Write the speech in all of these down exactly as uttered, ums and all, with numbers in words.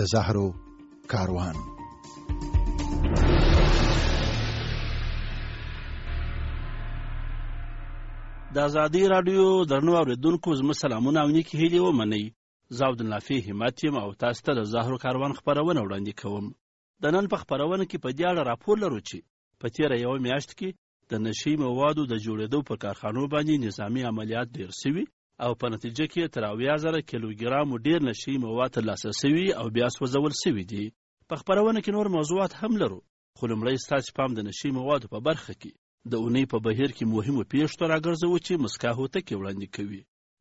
د زهرو کاروان. د ازادي راډیو درنو اوریدونکو زما سلامونه او نیکې هیلې ومنئ. زه عبدالنافع همت یم او تاسو ته د زهرو کاروان خپرونه وړاندې کوم. د نن په خپرونه کې په دې اړه راپور لرو چې په تېره یوه میاشت کې د نشي موادو د جوړېدو په کارخانو باندې نظامي عملیات ډېر سوي او په نتیجه کې تر اویا زره کیلوګرامو ډېر نشي مواد ترلاسه سوي او بیا سوځول سوي دي. په خپرونه کې نور موضوعات هم لرو، خو لومړی ستاسو پام د نشي موادو په برخه کې د اونۍ په بهیر کې مهمو پیښو ته راګرځوو چې مسکا هوتکې وړاندې کوي.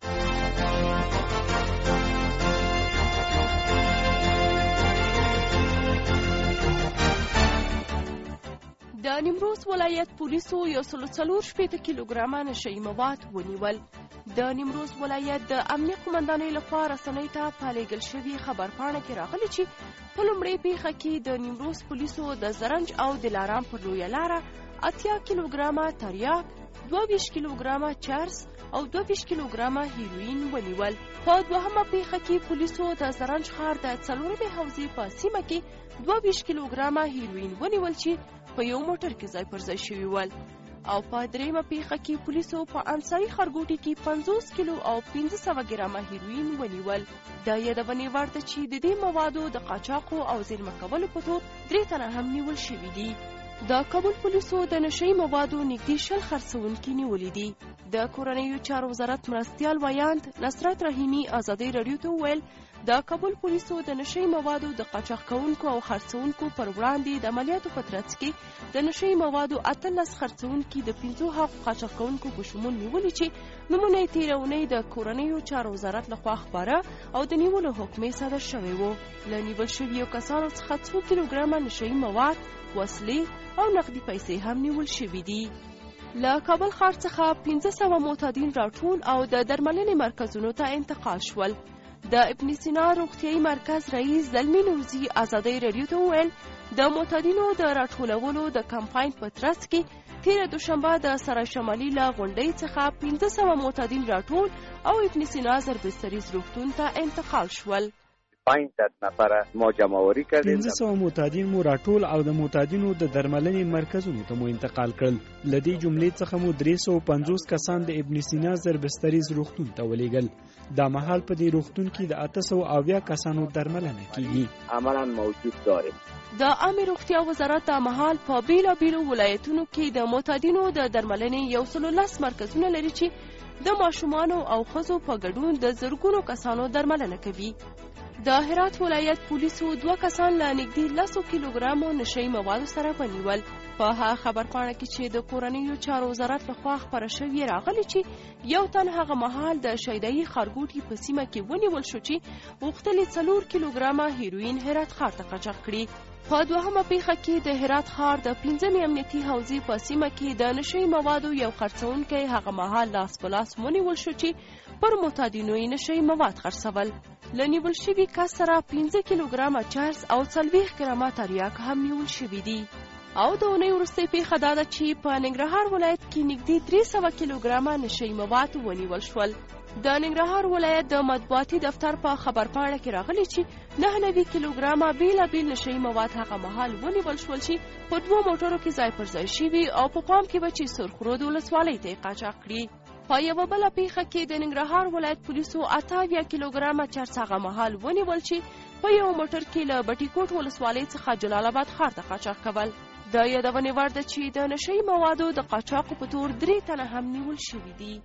د نیمروز ولایت پولیسو یو سل څلور شپېته کیلوګرامه نشهیي مواد ونیول. د نیمروز ولایت د امنیه قمندانۍ لخوا رسنۍ ته په لیږل شوي خبرپاڼه کې راغلي چې په لومړۍ پیښه کې د نیمروز پولیسو د زرنج او دلارام پر لویه لاره اتیا کیلوګرامه تریاک، دوه ویشت کیلوګرامه چرس او دوه ویشت کیلوګرامه هیروین ونیول. په دوهمه پیښه کې پولیسو د زرنج ښار د څلورمې حوزې په سیمه کې دوه ویشت کیلوګرامه هیروین ونیول چې په یو موټر کې ځای پر ځای شوي ول. او په دریمه پیښه کې پولیسو په انصاري ښارګوټي کې پنځوس کیلو او پنځه سوه ګرامه هیروین ونیول. دا یادونې وړ ده چې د دې موادو د قاچاقو او زیرمه کولو په تور درې تنه هم نیول شوي دي. د کابل پولیسو د نشهیي موادو نږدې شل خرڅوونکي نیولي دي. د کورنیو چارو وزارت مرستیال ویاند نصرت رحیمي ازادي راډیو ته وویل د کابل پولیسو د نشهیي موادو د قاچاق کوونکو او خرڅوونکو پر وړاندې د عملیاتو په ترڅ کې د نشهیي موادو اتلس خرڅوونکي د پنځو هغو قاچاق کوونکو په شمول نیولي چې نومونه یې تېره اونۍ د کورنیو چارو وزارت لخوا خپاره او د نیولو حکم یې صادر شوی و. له نیول شویو کسانو څخه څو کیلوګرامه نشهیي مواد، وسلې او نقدي پیسې هم نیول شوي دي. له کابل ښار څخه پنځه سوه معتادین راټول او د درملنې مرکزونو ته انتقال شول. د ابن سینا روغتیايي مرکز رئیس زلمي نورزي ازادي راډیو ته وویل د معتادینو د راټولولو د کمپاین په ترڅ کې تېره دوشنبه د سرای شمالي له غونډۍ څخه پنځه سوه معتادین راټول او ابن سینا زربستریز روغتون ته انتقال شول. پنځه نفره ما جمعوری کردیم. پنځه سوه معتادین مو راټول او د معتادینو د درملنې مرکزونو ته مو انتقال کړل. له دې جملې څخه مو درې سوه پنځوس کسان د ابن سینا زربستریز روغتون ته ولېږل. دا مهال په دې روغتون کې د اته سوه اویا کسانو درملنه کیږي. عملاً موجود داریم. د عامه روغتیا وزارت دا مهال په بیلابیلو ولایتونو کې د معتادینو د درملنې یو سل لس مرکزونه لري چې د ماشومانو او ښځو په ګډون د زرګونو کسانو درملنه کوي. د هرات ولایت پولیسو دوه کسان له نږدې لسو کیلوګرامو نشهیي موادو سره ونیول. په هغه خبرپاڼه کې چې د کورنیو چارو وزارت لخوا خپره شوې راغلي چې یو تن هغه مهال د شیدایي ښارګوټي په سیمه کې ونیول شو چې غوښتلې څلور کیلوګرامه هیروین هرات ښار ته قاچاق کړي. په دوهمه پیښه کې د هرات ښار د پنځمې امنیتي حوزې په سیمه کې د نشهیي موادو یو خرڅوونکی هغه مهال لاس په لاس ونیول شو چې پر معتادینو یې نشهیي مواد خرڅول. له نیول شوي کس سره پنځه کیلوګرامه چرس او څلوېښت ګرامه تریاک هم نیول شوي دي. او د اونۍ وروستۍ پیښه دا ده چې په ننګرهار ولایت کې نږدې درې سوه کیلوګرامه نشهیي مواد ونیول شول. د ننګرهار ولایت د مطبوعاتي دفتر په خبرپاڼه کې راغلي چې نهه نوي کیلوګرامه بېلابېل نشهیي مواد هغه مهال ونیول شول چې په دوو موټرو کې ځای پر ځای شوي او په پام کې به چې سرخرود ولسوالۍ ته یې قاچاق کړي. په یوه بله پیښه کې د ننګرهار ولایت پولیسو اته اویا کیلوګرامه چرس هغه مهال ونیول چې په یو موټر کې له بټي کوټ ولسوالۍ څخه جلال آباد ښار ته قاچاق کول. د یادونې وړ ده چې د نشهیي موادو د قاچاقو په تور درې تنه هم نیول شوي دي.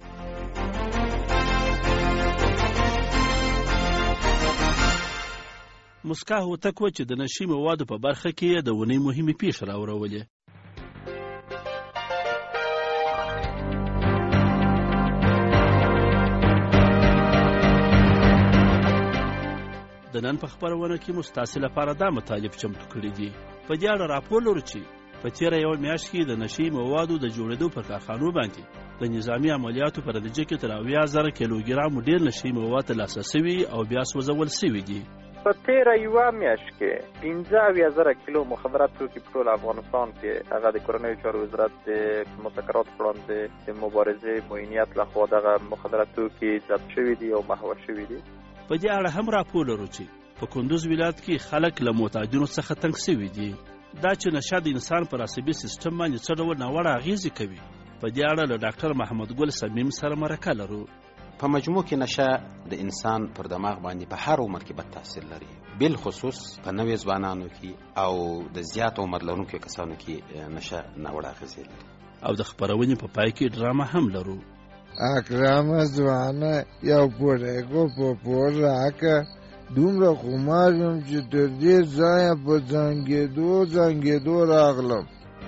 مسکا هوتک و چې د نشهیي موادو په برخه کې د اونۍ مهمې پیښې راوړولې. د نن په خپرونه کې مو ستاسې لپاره دا مطالب چمتو کړي دي. په دې اړه راپور لرو چې په تېره یوه میاشت کې د نشهیي موادو د جوړېدو په کارخانو باندې د نظامي عملیاتو په نتیجه کې تر اویا زره کیلوګرامو ډېر نشهیي مواد ترلاسه سوي او بیا سوځول سوي دي. په تېره یوه میاشت کې پنځه اویا زره کیلو مخدرات توکي په ټول افغانستان کې هغه د کورنیو چارو وزارت د مذاکراتو په وړاندې د مبارزې معینیت لخوا دغه مخدرات توکي ضبط شوي دي او محوه شوي دي. په دې اړه هم راپور لرو چې په کندوز ولایت کې خلک له معتادینو څخه تنګ شوي دي. دا چې نشه د انسان پر عصبي سیستم باندې څه ډول ناوړه اغېزې کوي، په دې اړه له ډاکټر محمد ګل صمیم سره مرکه لرو. په مجموع کې نشه د انسان پر دماغ باندې په هر عمر کې بد تاثیر لري، بالخصوص په نوې ځوانانو کې او د زیات عمر لرونکو کسانو کې نشه ناوړه اغېزې لري. او د خپرونې په پای کې ډرامه هم لرو. اکرامه ځوانه یو پوډیکو په پور راکه، دومره خمار یم چې تر دې ځایه په زنګېدو زنګېدو راغلم.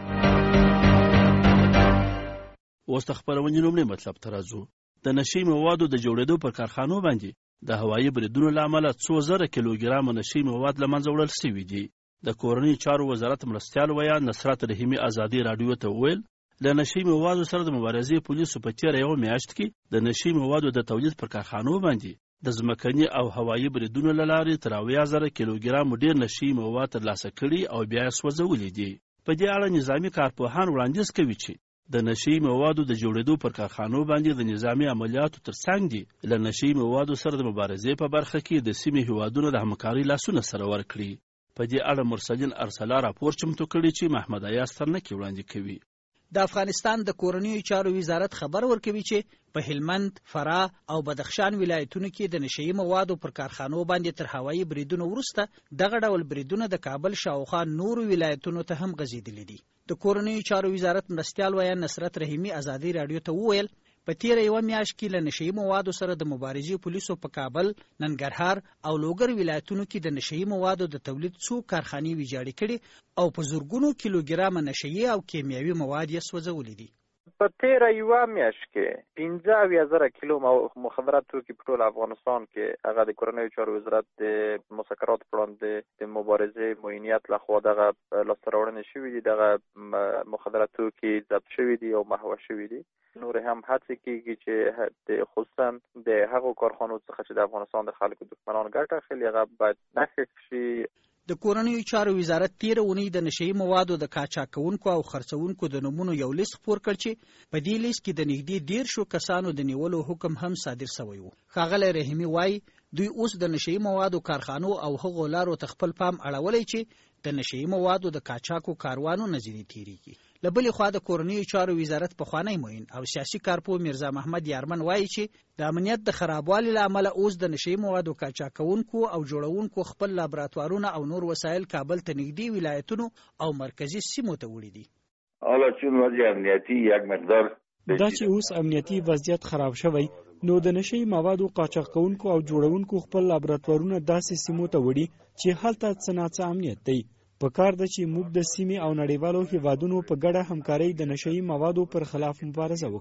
اوس د خپرونې لومړی مطلب ته راځو. د نشي موادو د جوړېدو پر کارخانو باندې د هوایي بریدونو له امله څو زره کیلوګرامه نشي مواد له منځه وړل شوي دي. د کورنۍ چارو وزارت مرستیال ویان نصرت رحیمي ازادي راډیو ته وویل له نشي موادو سره د مبارزې پولیسو په تېره یوه میاشت کې د نشي موادو د تولید پر کارخانو باندې د ځمکني او هوایي بریدونو له لارې تر اویا زره کیلوګرام ډېر نشي مواد ترلاسه کړي او بیا یې سوځولي دي. په دې اړه نظامي کارپوهان وړاندیز کوي چې د نشي موادو د جوړېدو پر کارخانو باندې د نظامي عملیاتو ترڅنګ دي له نشي موادو سره د مبارزې په برخه کې د سیمې هیوادونو د همکارۍ لاسونه سره ورکړي. په دې اړه مرسلین ارسلا راپور چمتو کړی چې محمد ایاز ترنکي وړاندې کوي. د افغانستان د کورنیو چارو وزارت خبر ورکوي چې په هلمند، فراه او بدخشان ولایتونو کې د نشئی موادو پر کارخانو باندې تر هوایي بریدونو وروسته دغه ډول بریدونه د کابل شاوخوا نورو ولایتونو ته هم غځېدلي دي. د کورنیو چارو وزارت مرستیال ویان نصرت رحیمي ازادي راډیو ته وویل په تیره یوه میاشت کې له نشئی موادو سره د مبارزې پولیسو په کابل، ننګرهار او لوګر ولایتونو کې د نشئی موادو د تولید څو کارخانې ویجاړې کړي او په زرګونو کیلوګرامه نشئی او کیمیاوي مواد یې سوځولي دي. په تیره یوه میاشت کې پنځه اویا زره کیلو مخدرات توکي په ټول افغانستان کې هغه د کورنیو چارو وزارت د مسکرات په وړاندې د مبارزې معینیت لخوا دغه لاسته راوړنې شوي دي. دغه مخدرات توکي ضبط شوي دي او محوه شوي دي. نور هم هڅې کېږي چې د خصوصا د هغو کارخانو څخه چې د افغانستان د خلکو دښمنان ګټه اخلي هغه باید نښه شي. د کورنیو چارو وزارت تیره اونۍ د نشئی موادو د قاچاقونکو او خرڅونکو د نومونو یو لیست خپور کړ چې په دې لیست کې د نږدې دېرشو کسانو د نیولو حکم هم صادر شوی و. ښاغلی رحیمي وایي دوی اوس د نشئی موادو کارخانو او هغو لارو ته خپل پام اړولی چې د نشئی موادو د قاچاقو کاروانو نه ځینې تېرېږي. له بلې خوا د کورنیو چارو وزارت پخوانی معین او سیاسي کارپوه میرزا محمد یارمن وایي چې د امنیت د خرابوالي له امله اوس د نشئی موادو قاچاقونکو او جوړونکو خپل لابراتوارونه او نور وسایل کابل ته نږدې ولایتونو او مرکزي سیمو ته وړي دي. حالا چون وضع امنیتی یک مقدار دا چې اوس امنیتي وضعیت خراب شوی نو د نشئی موادو قاچاقونکو او جوړونکو خپل لابراتوارونه داسې سیمو ته وړي چې هلته څه ناڅه امنیت دی. په کار ده چې موږ د سیمې او نړیوالو هیوادونو په ګډه همکارۍ د نشئی موادو پر خلاف مبارزه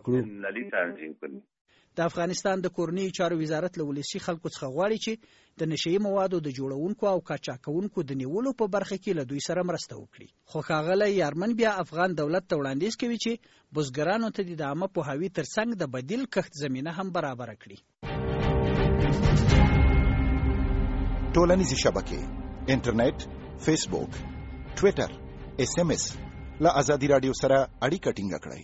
وکړو. د افغانستان د کورنیو چارو وزارت له ولسي خلکو څخه غواړي چې د نشئی موادو د جوړونکو او قاچاقونکو د نیولو په برخه کې له دوی سره مرسته وکړي. خو ښاغلی یارمن بیا افغان دولت ته وړاندیز کوي چې بزګرانو ته د عامه پوهاوي ترڅنګ د بدیل کښت زمینه هم برابره کړي. ټولنیزې شبکې، انټرنیټ، فیسبوک، ټویټر، اس ام اس له ازادي راډیو سره اړیکه ټینګه کړئ.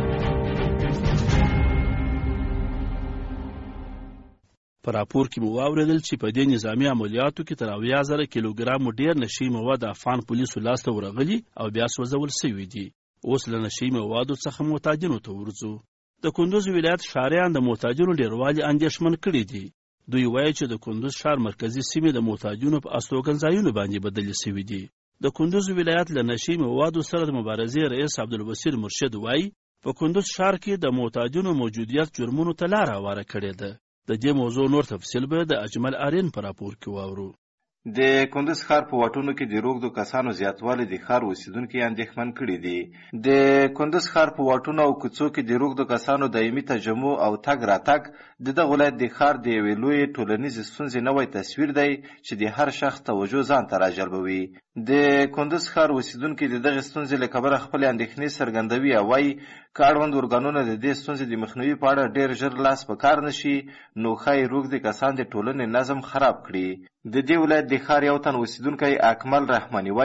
په راپور کې مو واورېدل چې په دې نظامي عملیاتو کې تر اویا زره کیلوګرامو ډېر نشي مواد افغان پولیسو لاسته ورغلي او بیا سوځول شوي دي. اوس له نشي موادو څخه معتادینو ته ورځو. د کندوز ولایت ښاریان د معتادینو ډېروالي اندېښمن کړي دي. دوی وایي چې د کندوز ښار مرکزي سیمې د معتادینو په استوګنځایونو باندې بدلې شوي دي. د کندوز ولایت له نشي موادو سره د مبارزې رئیس عبدالبصیر مرشد وایي په کندوز ښار کې د معتادینو موجودیت جرمونو ته لاره هواره کړې ده. د دې موضوع نور تفصیل به د اجمل آرین په راپور کې واورو. د کندوز ښار په واټونو کې د روږدو کسانو زیاتوالی د ښار اوسیدونکي اندېښمن کړي دي. د کندوز ښار په واټونو او کوڅو کې د روږدو کسانو دایمي تجمع او تګ راتګ د دغه ولایت د ښار د یوې لویې ټولنیزې ستونزې نوی تصویر دی چې د هر شخص توجه ځان ته راجلبوي. د کندوز ښار اوسیدونکي د دغې ستونزې له کبله خپلې اندېښنې څرګندوي او وایي که اړوند ارګانونه د دې ستونزې د مخنیوي په اړه ډېر ژر لاس په کار نه شي نو ښایي روږدي کسان د ټولنې نظم خراب کړي. د دې ولایت د ښار یو تن اوسیدونکی اکمل رحماني وایي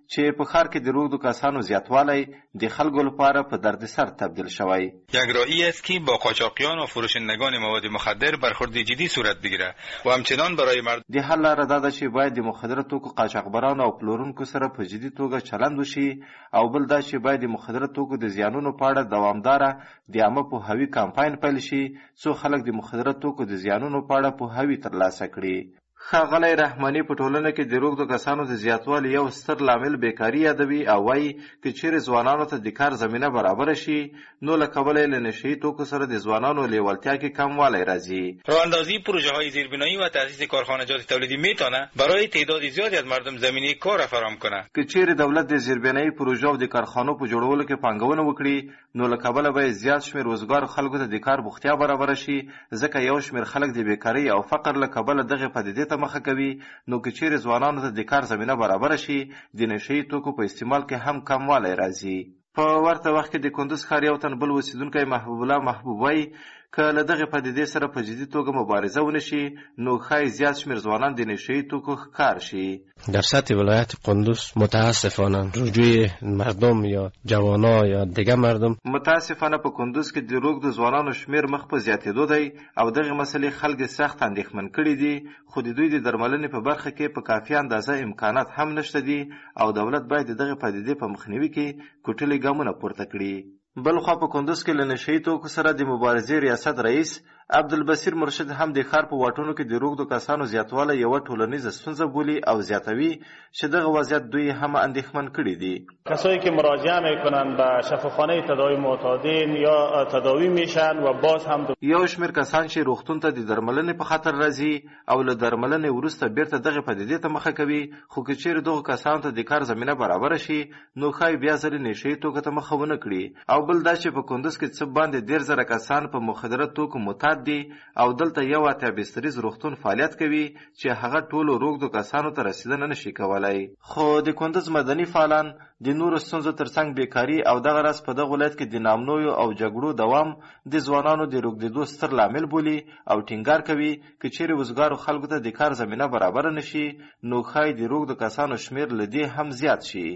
چې په ښار کې د روږدو کسانو زیاتوالی د خلکو لپاره په دردسر تبدیل شوی. یک راهی است که با قاچاقیان و فروشندگان مواد مخدر برخورد جدی صورت بگیره و همچنان برای مردم. د حل لاره دا ده چې باید د مخدره توکو قاچاقبرانو او پلورونکو سره په جدي توګه چلند وشي، او بل دا چې باید د مخدره توکو د زیانونو په اړه دوامداره د عامه پوهاوي کمپاین پیل شي څو خلک د مخدره توکو د زیانونو په اړه پوهاوي ترلاسه کړي. ښاغلی رحماني په ټولنه کې د روږدو کسانو د زیاتوالي یو ستر لامل بیکاري یادوي او وایي که چیرې ځوانانو ته د کار زمینه برابره شي نو له کبله یې له نشهیي توکو سره د ځوانانو لیوالتیا کې کموالی راځي. راهاندازی پروژه‌های زیربنایی و تأسیس کارخانجات تولیدی میتونه برای تعداد زیادی از مردم زمینه کار فراهم کنه. که چیرې دولت د زیربنایی پروژو او د کارخانو په جوړولو کې پانګونه وکړي نو له کبله به زیات شمېر وزګارو خلکو ته د کار بوختیا برابره شي، ځکه یو شمېر خلک د بیکارۍ او فقر له کبله دغې پدیدې ته مخه کوي. نو که چیرې ځوانانو ته د کار زمینه برابره شي د نشهیي توکو په استعمال کې هم کموالی راځي. په ورته وخت کې د کندوز ښار یو تن بل اوسیدونکی محبوب الله محبوب وایي که له دغې پدیدې سره په جدي توګه مبارزه ونشي نو ښایي زیات شمېر ځوانان د نشهیي توکو ښکار شي. در سطح ولایت قندوز متاسفانه رجوع مردم یا جوانا یا دیگه مردم متاسفانه په کندوز کې د روږدو ځوانانو شمېر مخ په زیاتېدو دی او دغې مسلې خلک سخت اندېښمن کړي دي، خو د دوی د درملنې په برخه کې په کافي اندازه امکانات هم نشته دي او دولت باید د دغې پدیدې په مخنیوي کې کوټلي ګامونه پورته کړي. بلخوا په کندوز کې له نشهیي توکو سره د مبارزې ریاست رئیس عبدالبصیر مرشد هم د ښار په واټونو کې د روږدو کسانو زیاتوالی یوه ټولنیزه ستونزه بولي او زیاتوي چې دغه وضعیت دوی هم اندېښمن کړي دي. کسایی که مراجعه میکنن به شفاخانه تداوی معتادین یا تداوی میشن و باز هم دو... یو شمېر کسان چې روغتون ته د درملنې په خاطر راځي او له درملنې وروسته بیرته دغې پدیدې ته مخه کوي، خو که چیرې دغو کسانو ته د کار زمینه برابره شي نو ښایي بیا ځلې نشهیي توکو ته مخه ونه کړي. او بل دا چې په کندوز کې څه باندې ډېر زره کسان په مخدره توکو معتاد دي او دلته یو اتیا بستریز روغتون فعالیت کوي چې هغه ټولو روږدو کسانو ته رسیدنه نشي کولای. خو د کندوز مدني فعالان د نورو ستونزو ترڅنګ بیکاري او دغه راز په دغه ولایت کې د نامنویو او جګړو دوام د ځوانانو د روږدېدو ستر لامل بولي او ټینګار کوي که چیرې وزګارو خلکو ته د کار زمینه برابره نشي نو ښایي د روږدو کسانو شمېر له دې هم زیات شي.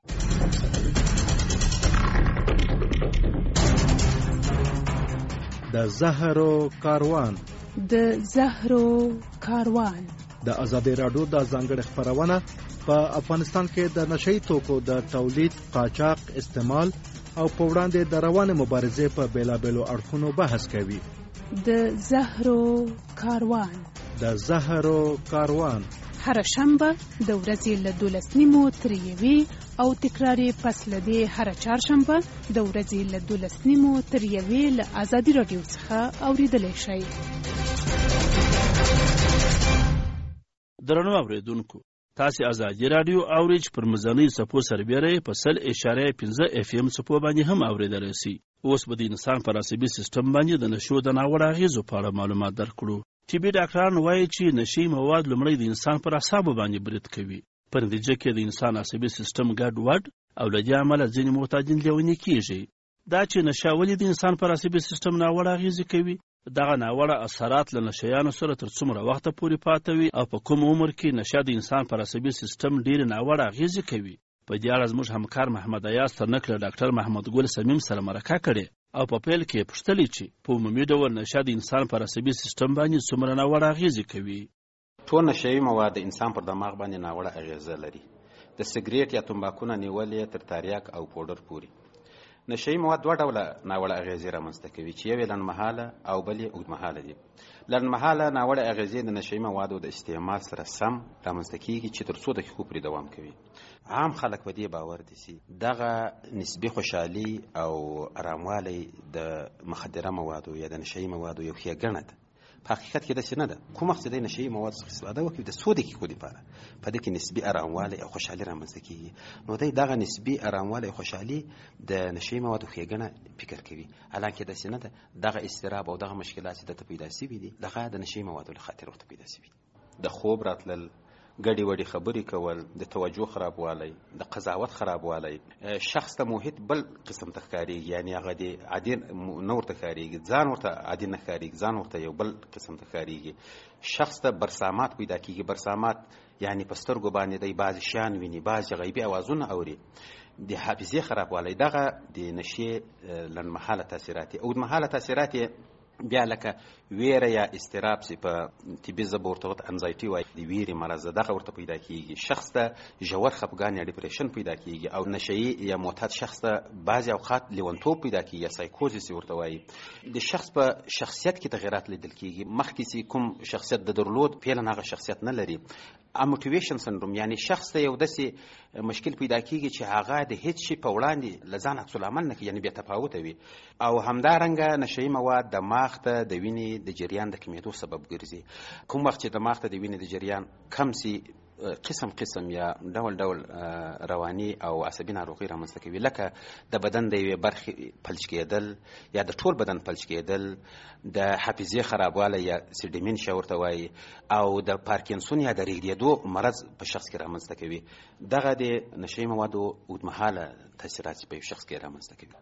د زهرو کاروان د زهرو کاروان د ازادي راډیو د ځانګړي خبرونه په افغانستان کې د نشهیي توکو د تولید، قاچاق، استعمال او په وړاندې د روانې مبارزې په بیلابیلو اړخونو بحث کوي. د زهرو کاروان د زهرو کاروان هر شنبه د ورځې له دولس نیمو تر یوې او تکراري پس له دې هر چهارشنبه د ورځې له دولس نیمو تر یوې له ازادي راډیو څخه اوریدلی شئ. درنو اوریدونکو، تاسې ازادي راډیو اورئ چې پر مزنۍ څپو سربیره په سل اشاریه پنځه اف ام څپو باندې هم اوریدلی سي. اوس به د انسان پر عصبي سیستم باندې د نشو د ناوړه اغېزو په اړه معلومات درکړو. طبي ډاکټران وایي چې نشهیي مواد لومړی د انسان پر اعصابو باندې برید کوي، په نتیجه کې د انسان عصبي سیستم ګډ وډ او له دې امله ځینې معتادین لیوني کېږي. دا چې نشه ولې د انسان پر عصبي سیستم ناوړه اغېزې کوي، دغه ناوړه اثرات له نشهیانو سره تر څومره وخته پورې پاته وي او په کوم عمر کې نشه د انسان پر عصبي سیستم ډېرې ناوړه اغېزې کوي. په دې اړه زموږ همکار محمد ایاز ترنک له ډاکټر محمد ګل سمیم سره مرکه کړې او په پیل کې پوښتلې چې په عمومي ډول نشه د انسان پر عصبي سیستم باندې څومره ناوړه اغېزې کوي. ټول نشهیي مواد د انسان پر دماغ باندې ناوړه اغېزه لري، د سګریټ یا تمباکو نه نیولې تر تریاک او پوډر پورې. نشهیي مواد دوه ډوله ناوړه اغېزې رامنځته کوي چې یو یې لنډمهاله او بل یې اوږدمهاله دي. لنډمهاله ناوړه اغېزې د نشهیي موادو د استعمال سره سم رامنځته کېږي چې تر څو دقیقو پورې دوام کوي. عام خلک په دې باور دي چې دغه نسبي خوشحالي او اراموالی د مخدره موادو یا د نشهیي موادو یو ښېګڼه ده. په حقیقت کې داسې نه ده. کوم وخت چې د نشهیي موادو څخه استفاده وکړي د څو دقیقو دپاره په دې کې نسبي اراموالی او خوشحالي رامنځته کېږي، نو دی دغه نسبي اراموالی او خوشحالي د نشهیي موادو ښېګڼه فکر کوي، حالانکې داسې نه ده. دغه اضطراب او دغه مشکلات چې دته پیدا شوي دي دغه د نشهیي موادو له خاطر ورته پیدا شوي. د خوب راتلل، ګډې وډې خبرې کول، د توجه خرابوالی، د قضاوت خرابوالی، شخص ته محیط بل قسم ته ښکارېږي، یعنې هغه د عادي نه ورته ښکارېږي، ځان ورته عادي نه ښکارېږي، ځان ورته یو بل قسم ته ښکارېږي. شخص ته برسامات پیدا کېږي. برسامات یعنې په سترګو باندې دی بعضې شیان ویني، بعضې غیبي اوازونه اوري. د حافظې خرابوالی دغه د نشې لنډمهاله تاثیرات دي. اوږدمهاله تاثیرات یې بیا لکه ویره یا اضطراب چې په طبي ژبه ورته ورته انزایټي وایي، د ویرې مرض دغه ورته پیدا کېږي. شخص ته ژور خفګان یا ډیپریشن پیدا کېږي. او نشهیي یا معتاد شخص ته بعضې اوقات لیونتوب پیدا کېږي یا سایکوزیس ورته وایي. د شخص په شخصیت کې تغیرات لیدل کېږي. مخکې چې کوم شخصیت د درلود فعلا هغه شخصیت نه لري. اموټیویشن سنډروم یعنی شخص ته یو داسې مشکل پیدا کېږي چې هغه د هیڅ شي په وړاندې له ځان عکس العمل نه کوي، یعنې بې تفاوته وي. او همدارنګه نشهیي مواد دماغ ته د وینې د جریان د کمېدو سبب ګرځي. کوم وخت چې دماغ ته د وینې د جریان کم سي، قسم قسم یا ډول ډول رواني او عصبي ناروغي رامنځته کوي، لکه د بدن د یوې برخې فلج کېدل یا د ټول بدن فلج کېدل، د حافظې خرابوالی یا سیډیمنشیا ورته وایي، او د پارکینسون یا د ریږدېدو مرض په شخص کې رامنځته کوي. دغه د نشهیي موادو اوږدمهاله تاثیرات په یو شخص کې رامنځته کوي.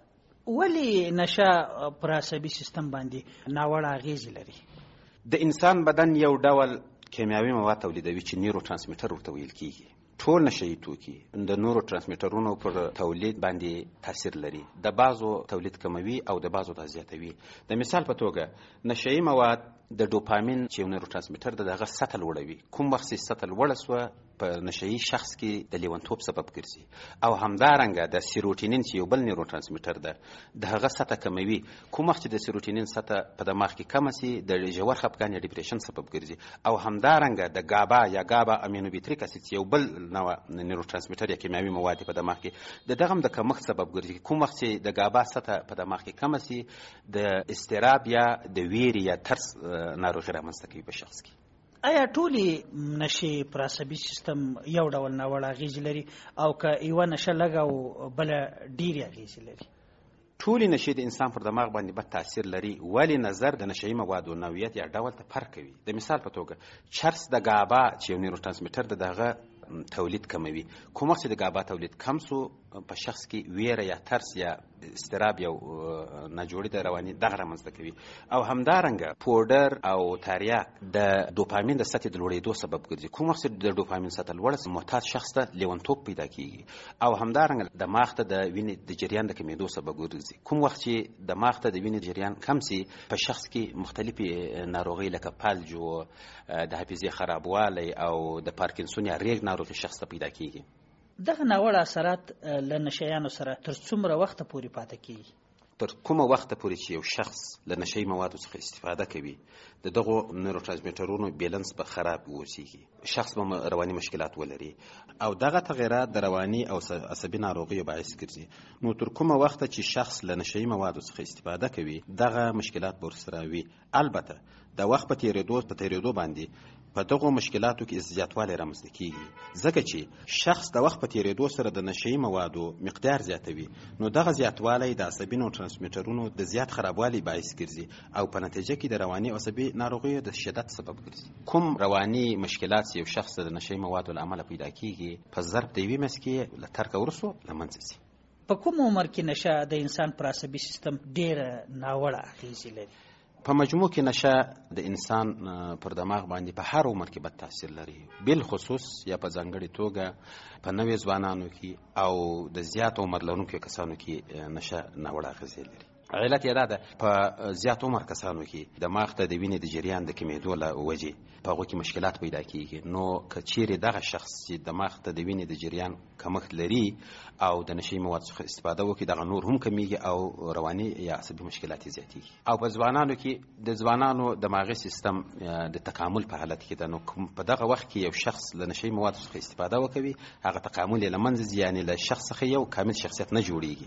ولې نشه پر عصبي سیستم باندې ناوړه اغېزې لري؟ د انسان بدن یو ډول کیمیاوي مواد تولیدوي چې نیورو ترانسمیټر ورته ویل کېږي. ټول نشهیي توکي د نورو ترانسمیټرونو پر تولید باندې تاثیر لري. د بعضو تولید کموي او د بعضو دا زیاتوي. د مثال په توګه نشهیي مواد د ډوپامین چې یو نیورو ترانسمیټر د دغه سطح لوړوي. کوم وخت چې سطح لوړه سوه په نشهیي شخص کې د لیونتوب سبب ګرځي. او همدارنګه د سیروټینین چې یو بل نیورو ترانسمیټر ده د هغه سطح کموي. کوم وخت چې د سیروټینین سطح په دماغ کې کمه سي د ژور خفګان یا ډیپریشن سبب ګرځي. او همدارنګه د گابا یا گابا امینوبیتریک اسید یو بل نوع نیورو ترانسمیټر یا کیمیاوي مواد په دماغ کې د دغه د کمښت سبب ګرځي. کوم وخت چې د گابا سطح په دماغ کې کمه سي د اضطراب یا د ویرې یا ترس ناروغي رامنځته کوي په شخص کې. آیا ټولې نشې پر عصبي سیستم یو ډول ناوړه اغېزې لري او که یوه نشه لږه او بله ډېرې اغېزې لري؟ ټولې نشې د انسان پر دماغ باندې بد تاثیر لري، ولې نظر د نشهیي موادو نوعیت یا ډول ته فرق کوي. د مثال په توګه چرس د گابا چې یو نیورو ترانسمیټر د دغه تولید کموي. کوم وخت چې د گابا تولید کم سو په شخص کې ویره یا ترس یا اضطراب یا ناجوړي د رواني دغه رامنځته کوي. او همدارنګه پوډر او تریاک د ډوپامین د سطحې د لوړېدو سبب ګرځي. کوم وخت چې د ډوپامین سطح لوړه سي معتاد شخص ته لیونتوب پیدا کیږي. او همدارنګه دماغ ته د وینې د جریان د کمېدو سبب ګرځي. کوم وخت چې دماغ ته د وینې جریان کم سي په شخص کې مختلفې ناروغۍ لکه فلج او د حافظې خرابوالی او د پارکینسون یا ریګ ناروغي شخص ته پیدا کیږي. دغه ناوړه اثرات له نشهیانو سره تر څومره وخته پورې پاتې کیږي؟ تر کومه وخته پورې چې یو شخص له نشهیي موادو څخه استفاده کوي د دغو نیورو ترانسمیټرونو بیلنس به خراب اوسیږي، شخص به رواني مشکلات ولري او دغه تغیرات د رواني او عصبي ناروغیو باعث ګرځي. نو تر کومه وخته چې شخص له نشهیي موادو څخه استفاده کوي دغه مشکلات به ورسره وي. البته د وخت په تېرېدو په تېرېدو باندې په دغو مشکلاتو کې زیاتوالی رامنځته کیږي، ځکه چې شخص د وخت په تېرېدو سره د نشهیي موادو مقدار زیاتوي. نو دغه زیاتوالی د عصبي نورو ترانسمیټرونو د زیات خرابوالي باعث ګرځي او په نتیجه کې د رواني او عصبي ناروغیو د شدت سبب ګرځي. کوم رواني مشکلات چې یو شخص د نشهیي موادو له امله پیدا کیږي په ظرف د یوې میاشتې کې له ترکه وروسته له منځه ځي. په کوم عمر کې نشه د انسان پر عصبي سیستم ډېره ناوړه اغېزې لري؟ په مجموع کې نشه د انسان پر دماغ باندې په هر عمر کې بد تاثیر لري، بالخصوص یا په ځانګړې توګه په نوې ځوانانو کې او د زیات عمر لرونکو کسانو کې نشه ناوړه اغېزې لري. علت یې دا ده په زیات عمر کسانو کې دماغ ته د وینې د جریان د کمېدو له وجې په هغو کې مشکلات پیدا کیږي. نو که چیرې دغه شخص چې دماغ ته د وینې د جریان کمښت لري او د نشهیي موادو څخه استفاده وکړي دغه نور هم کمیږي او رواني یا عصبي مشکلات یې زیاتېږي. او په ځوانانو کې د ځوانانو دماغي سیستم د تکامل په حالت کې ده. نو په دغه وخت کې یو شخص له نشهیي موادو څخه استفاده وکوي هغه تکامل یې له منځه ځي، یعنې له شخص څخه یو کامل شخصیت نه جوړېږي.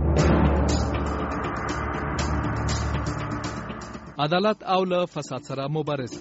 عدالت او له فساد سره مبارزه.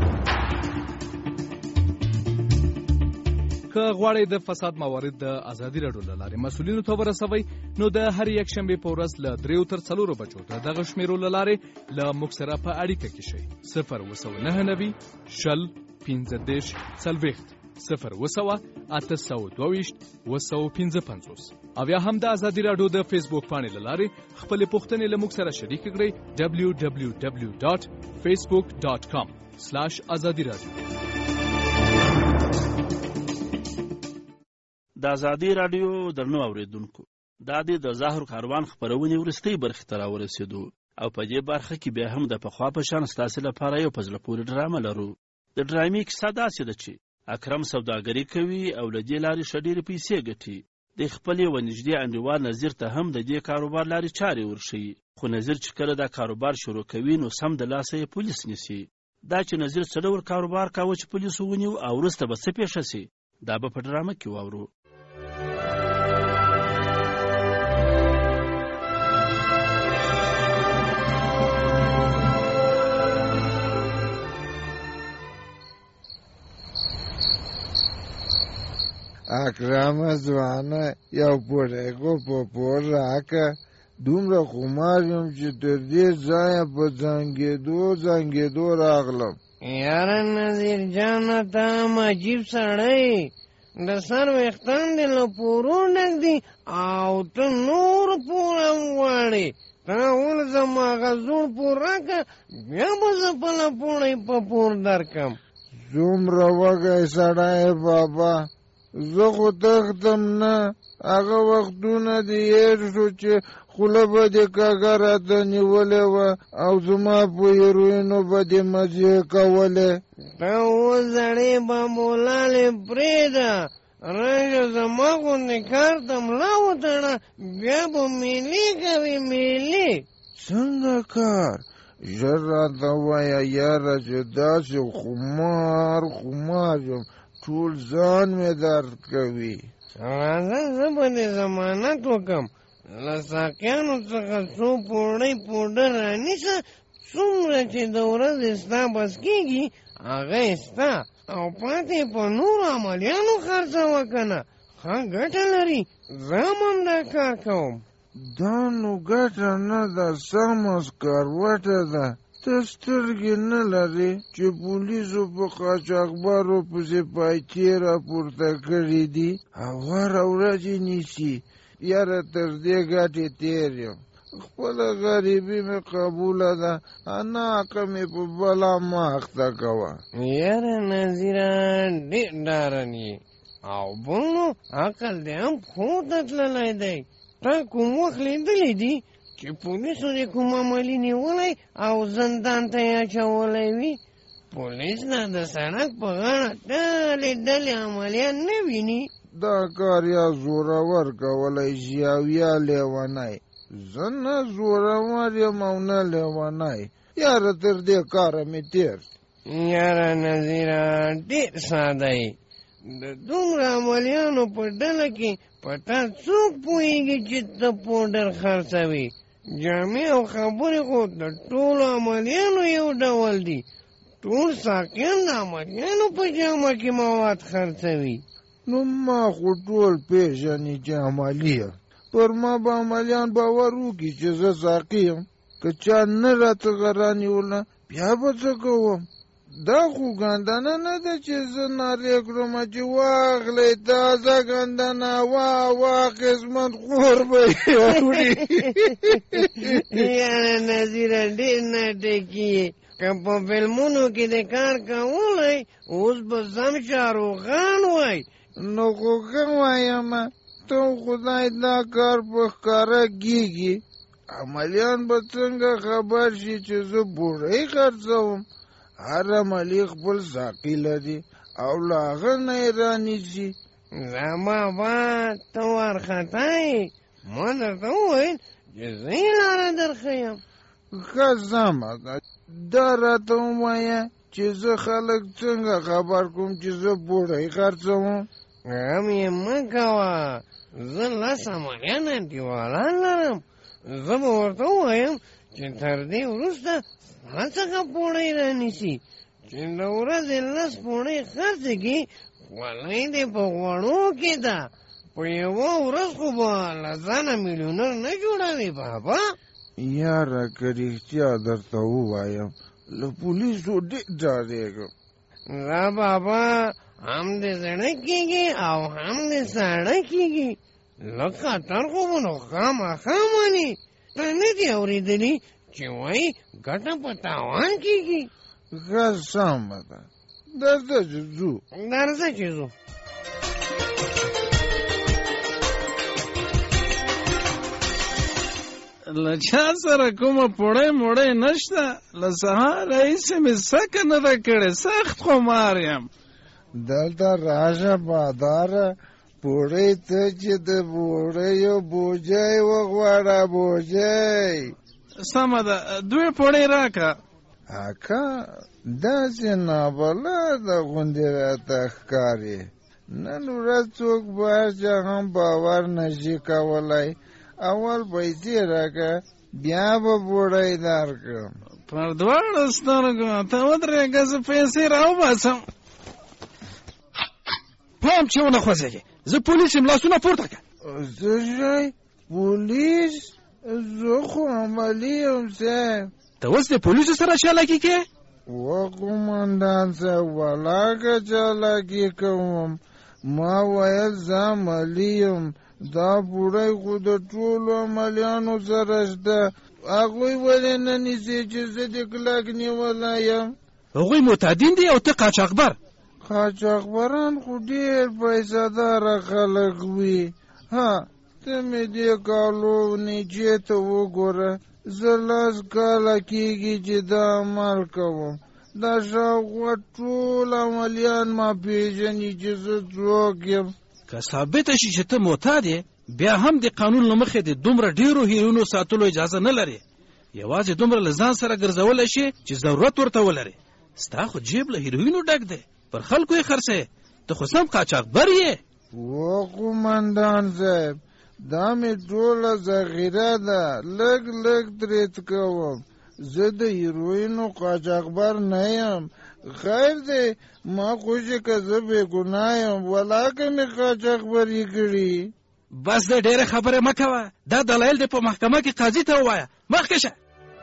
که غواړئ د فساد موارد د ازادي راډیو له لارې مسؤلینو ته ورسوئ نو د هر یک شنبې په ورځ له دریو تر څلورو بجو د دغه شمیرو له لارې له موږ سره په اړیکه کې شئ. صفر اوه سوه نهه نوي شل پنځه دېرش څلوېښت صفر اوه سوه اته سوه دوه ویشت اوه سوه پنځه پنځوس. او یا هم د ازادي راډیو د فیسبوک پاڼې له لارې خپلې پوښتنې له موږ سره شریک کړئ. دبلیو دبلیو دبلیو ډاټ فیسبوک ډاټ کام سلاش ازادي راډیو. د ازادي راډیو درنو اوریدونکو، دا د ظاهر کاروان خپرونې وروستۍ برخې ته راورسېدو او په دې برخه کې بیا هم د پخوا په شان ستاسې لپاره یو په زړه پورې ډرامه لرو. د ډرامې کیسه داسې ده چې اکرم سوداګري کوي او له دې لارې ښه ډېرې پیسې ګټي. د خپل یوه نږدې انډیوال نظیر ته هم د دې کاروبار لارې چارې ورښیي، خو نظیر چې کله دا کاروبار شروع کوي نو سم د لاسه یې پولیس نیسي. دا چې نظیر څه ډول کاروبار کاوه چې پولیسو ونیو او وروسته به څه پېښه سي، دا به په ډرامه کې واورو. اکرم ځوانه یو پوړیکو په پور راکه، دومره خمار یم چې تر دې ځایه په زنګېدو زنګېدو راغلم. یاره نظیر جانه ته هم عجیب سړی، د سر ویښتان دې له پورو ډک دي او ته نور پور هم غواړې. ته ول زما هغه زوړ پور راکه، بیا به زه بله پوړی په پور درکم. څومره وږی سړی بابا، زه خو تختم نه. هغه وختونه دې هېر شو چې خوله به دې کږه راته نیولې وه او زما په هیروینو به دې مزې کولې. ته اوس زړې بمبولالې پرېږده، راشه زما غوندې کار ته ملا وتړه، بیا به میلې کوې میلې. څنګه کار؟ ژر راته وایه یاره چې داسې خمار خمار یم، ټول ځان مې درد کوي. راځه زه به دې ضمانت وکم، له ساقیانو څخه څو پوړۍ پوډر رانیسه، څومره چې د ورځې ستا بس کېږي هغه یې ستا، او پاتې په نورو عملیانو خرڅوه که نه، ښه ګټه لري. زه هم دا کار کوم. دا نو ګټه نه ده، سمه سکروټه ده. ته سترګې نه لرې چې پولیسو په قاچاقبرو پسې پایچې راپورته کړي دي او هره ورځ یې نیسي. یاره تر دې ګټې تېر یم، خپله غریبي مې قبوله ده، اناقه مې په بلا مه اخته کوه. یاره نظیره ډېر ډارن یې، او بل نو عقل دې هم پښو ته تللی دی. تا کوم وخت لیدلی دي چې پولیسو دې کوم عملي نیولی او زندان ته یې اچولی وي؟ پولیس نه د سړک په غاړه ډلې ډلې عملیان نه ویني. دا کار یا زورور کولی شي او یا لیونی. زه نه زورور یم او نه لیونی. یاره تر دې کاره مې تېر. یاره نظیره ډېر ساده یې، د دومره عملیانو په ډله کې په تا څوک پوهېږي چې ته پوډر خرڅوي؟ جامې او خبرې خو د ټولو عملیانو یو ډول دي. ټول ساقیان د عملیانو په جامه کې مواد خرڅوي. نو ما خو ټول پېژني چې عملي یم. پر ما به عملیان باور وکړي چې زه ساقي یم. که چا نه راڅخه رانیوله بیا به څه کوم؟ دا خو ګندنه نه ده چې زه نارې کړم چې واخلئ تازه ګندنه، وا وا قسمت خور به یې وړي. یاره نظیره ډېر ناټکي یې، که په فلمونو کې د کار کولی اوس به سم شاروخان وای. نو خو ښه وایم، ته خدای دا کار په ښکاره کېږي، عملیان به څنګه خبر شي چې زه بوړۍ خرڅوم؟ هر عملي خپل ساقي لري او له هغه نه یې رانیسي. زما با ته وارخطا یې، ما درته وویل چې زه یې لاره درښیم. ښه سمه ده، دا راته ووایه چې زه خلک څنګه خبر کوم چې زه بوړۍ خرڅوم؟ غم یې مه کوه، زه لس عملیان انډیوالان لرم. زه به ورته ووایم چې تر دې وروسته ستا څخه پوړۍ رانیسي، چې د ورځې لس پوړۍ خرڅې کړي، خولۍ دې په غوړو کې ده. په یوه ورځ خو به له ځانه میلیونر نه جوړوي بابا. یاره که رښتیا درته ووایم له پولیسو ډېر ډارېږم. زه بابا هم دې زړه کېږي او هم دې ساړه کېږي لکه تر خو به نو خامخا مني ته نه دې اورېدلي چې وایي ګټه په تاوان کېږي. ښه سمه ده درځه چې ځو درځه چې ځو. له چا سره کومه پوړۍ موړۍ نشته، له سهار راهیسې مې سکه نه ده کړې، سخت خمار یم. دلته راشه باداره پوړۍ ته چې د بوړیو بوجۍ وغواړه بوجۍ. سمه ده دوې پوړۍ راکه. اکا داسې نابلده غوندې راته ښکاري، نن ورځ څوک باشه هم باور نشي کولی. اول پیسې راکه بیا به بوړۍ درکړم. پر دواړو سترګو ته ودرېږه زه پیسې راوباسم. پام چې ونه خوځېږې، زه پولیس یم، لاسونه پورته کړه. څه شی پولیس؟ زه خو عملي یم صاحب. ته اوس د پولیسو سره چالاکي کې؟ و قومندان صاحب ولاکه چالاکي کوم، ما ویل زه عملي یم، دا بوړی خو د ټولو عملیانو سره شته، هغوی ولې نه نیسي چې زه د کلک نیولی یم؟ هغوی معتادین دي او ته قاچاقبر. قاچاقبران خو ډېر پیسه داره خلک وي. ها ته مې دې کالو نیچې ته وګوره، زه لس کاله کېږي چې دا عمل کوم. دا شاوخوا ټول عملیان ما پېژني چې زه څوک یم. که ثابته شي چې ته معتاد یې، بیا هم د قانون له مخې د دومره ډېرو هیروینو ساتلو اجازه نه لرې. یوازې دومره له ځان سره ګرځولی شي چې ضرورت ورته ولرې. ستا خو جیب له هیروینو ډک دی، پر خلکو یې خرڅوې، ته خو سم قاچاقبر یې. و قومندان صاحب دا مې ټوله ذخیره ده، لږ لږ ترې کوم، زه د هیروینو قاچاقبر نه یم. خیر دی ما خوشې که زه بې ګناه یم، ولاکه مې قاچاقبري کړي. بس د ډېرې خبرې مه کوه، دا دلایل دې په محکمه کې قاضي ته ووایه. مخکې شه.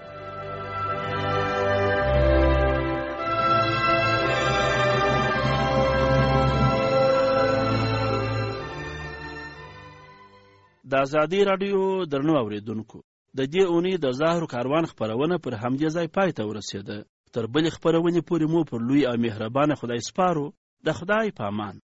د ازادي راډیو درنو اوریدونکو، د دې اونۍ د زهرو کاروان خپرونه پر همدې ځای پای ته ورسېده. تر بلې خپرونې پورې مو پر لوی او مهربانه خدای سپارو. د خدای په امان.